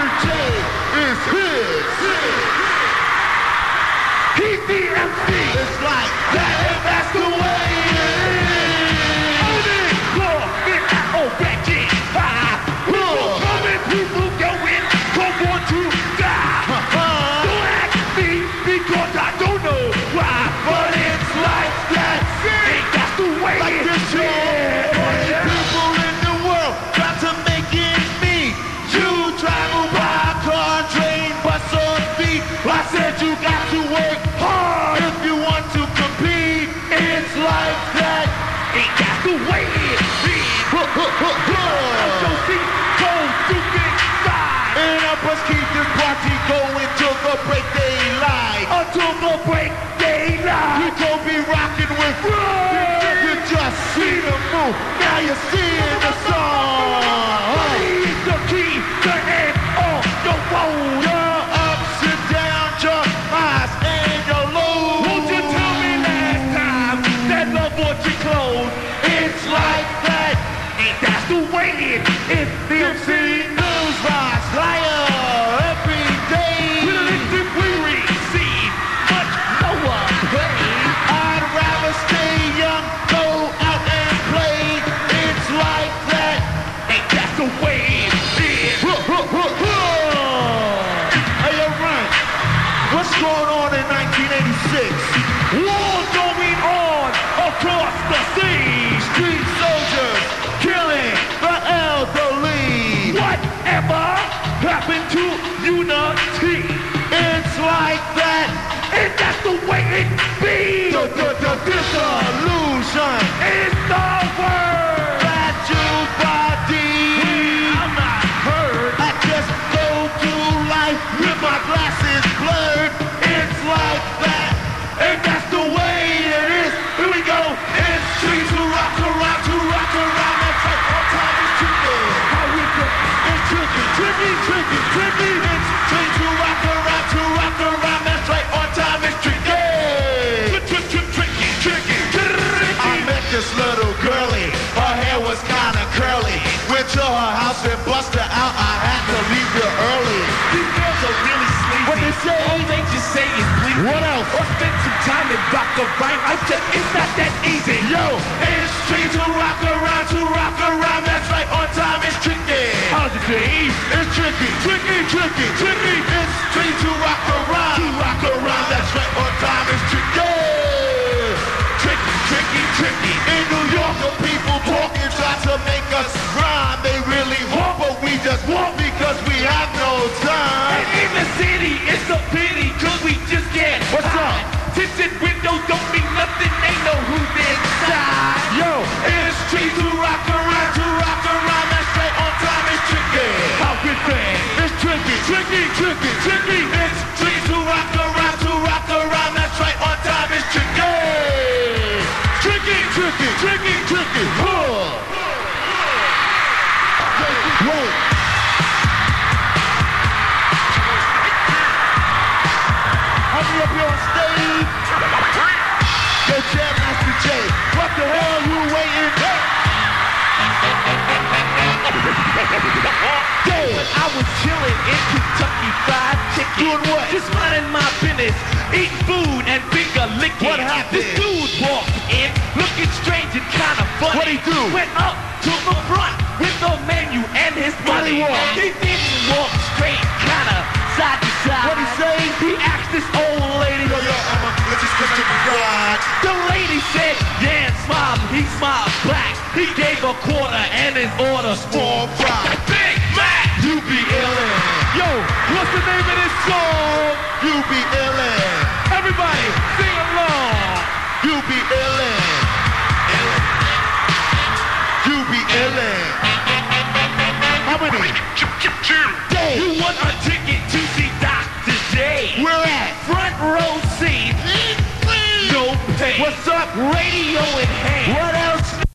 J is his. He's the MC. It's like that, and that's the way it is. Own it, floor, it, oh, back in, people coming, people going, come on to die. Don't ask me because I don't know why, but it's like that, and that's the way like it is. People in the world try to make it me. You travel by car, train, bus, or feet. I said you got to work hard if you want to compete. It's like that, and that's the way it is. I'm so cold, stupid side. And I must keep this party going till the break daylight. Until the break daylight. We gon' be rocking with you just see the move. Now you're seeing the song. He's the key to end on the road. Your ups and downs, your highs and your lows. Won't you tell me last time that love bought you clothes? It's like that, and that's the way it is. The MC News Rise Liar every day. Realistic we receive much lower pay. I'd rather stay young, go out and play. It's like that, and that's the way it is. Hey, yo, Ryan, what's going on in 1986? War going on across the sea. Street soldiers killing the elderly. Whatever happened to unity? It's like that, and that's the way it be. The disillusion is the word that you body. I'm not heard. I just go through life with my glasses blurred. It's like that, and that's the way it is. Here we go. It's street to rock around, to rock around. That's right, all time is tricky. How we go? It's tricky, tricky, tricky, tricky. It's street to rock around, to rock around. That's right, on time is tricky. I met this little girlie, her hair was kinda curly. Went to her house and bust her out, I had to leave her early. These girls are really sleazy. What they say? All they just say is please. What else? Or spend some time and rock a rhyme. I said it's not that easy. Yo, it's street to rock around, that's right, on time is tricky. How's it be? It's tricky, tricky, tricky, tricky. It's street to rock around, that's right, on time is tricky. Tricky, tricky, tricky. In New York, the people talking, try to make us rhyme. They really want, but we just want because we have no time. And in the city, it's a pity, cause we just can't. What's up? Tinted windows don't mean nothing, they know who's inside. Yo, it's street to rock around, that's right, on time is tricky. How good thing? It's tricky, tricky, tricky, tricky. It's street to rock around, that's right, on time is tricky. Tricky, tricky, tricky, tricky. Wait. I'll be up here on stage. Yo, Jam Master J, what the hell you waiting? I was chilling in Kentucky Fried Chicken. Doing what? Just minding my business, eating food and finger licking. What happened? This dude walked in, looking strange and kind of funny. What'd he do? Went up to the front with the menu and his Where'd he money. walk? He didn't walk straight, kind of side to side. What'd he say? He asked this old lady. Yo, Emma, let's just get to the ride. The lady said, yeah, and smiled. He smiled back. He gave a quarter and his order Small fry. Big Mac. You be illin'. Yo, what's the name of this song? You be illin'. Everybody, sing along. You be illin'. You be illin'. How many? Day. You want a ticket to see Dr. J? Where at? Front row seat. No pay. What's up? Radio in hand. What